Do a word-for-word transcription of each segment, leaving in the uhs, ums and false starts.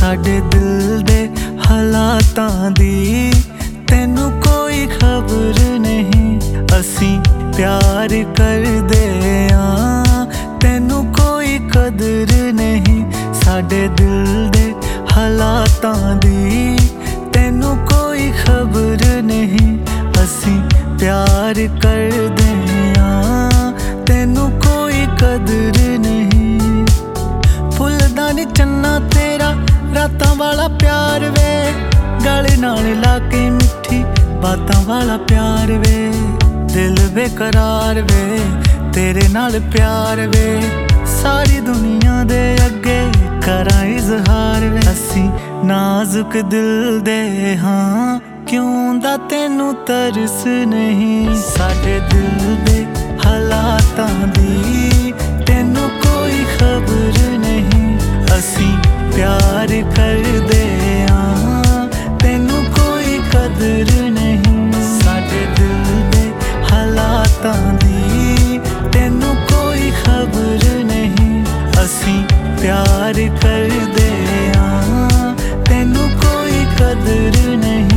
साडे दिल दे हालातां दी तैनू कोई खबर नहीं। असी प्यार करदे आ तैनू कोई कदर नहीं। साडे दिल दे हालातां दी तैनू कोई खबर नहीं। असी प्यार करदे आ तैनू कोई कदर नहीं। भुलदा नी चन्ना तेरा रातां वाला प्यार वे, गले नाल लाके मिठी बातां वाला प्यार वे। दिल बेकरार वे तेरे नाल प्यार वे, सारी दुनिया दे अगे करां इजहार वे। असी नाजुक दिल दे हाँ क्यों दा तैनू तरस नहीं। साडे दिल दे हालातां दी तैनू कोई खबर नहीं। असी प्यार करदे आ तैनू कोई कदर नहीं। साडे दिल दे हालातां दी तैनू कोई खबर नहीं। असी प्यार करदे आ तैनू कोई कदर नहीं।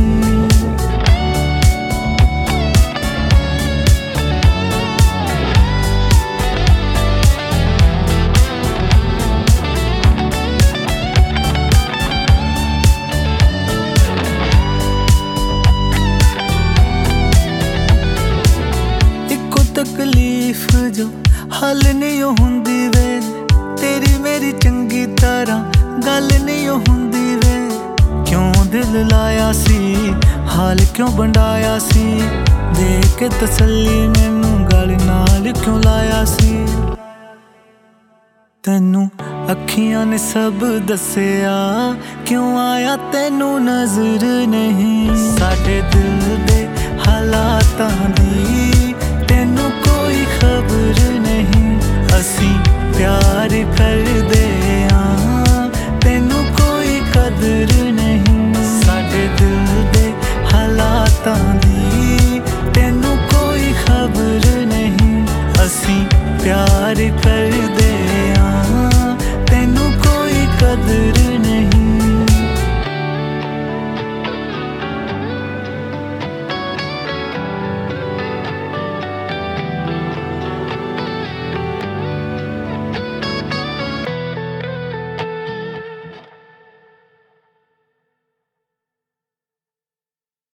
तकलीफ जो हल नहीं हुंदी वे, तेरी मेरी चंगी तरह गल नहीं हुंदी वे। क्यों दिल लाया सी हाल क्यों बंडाया सी, दे के तसल्ली मैनू गल नाल क्यों लाया सी। तैनू अखियां ने सब दसिया क्यों आया तैनू नजर नहीं। साडे दिल दे हालातां दी तैनू कोई खबर नहीं। असी प्यार करदे आ तैनू कोई कदर नहीं। साडे दिल दे हालातां दी तैनू कोई खबर नहीं। असी प्यार कर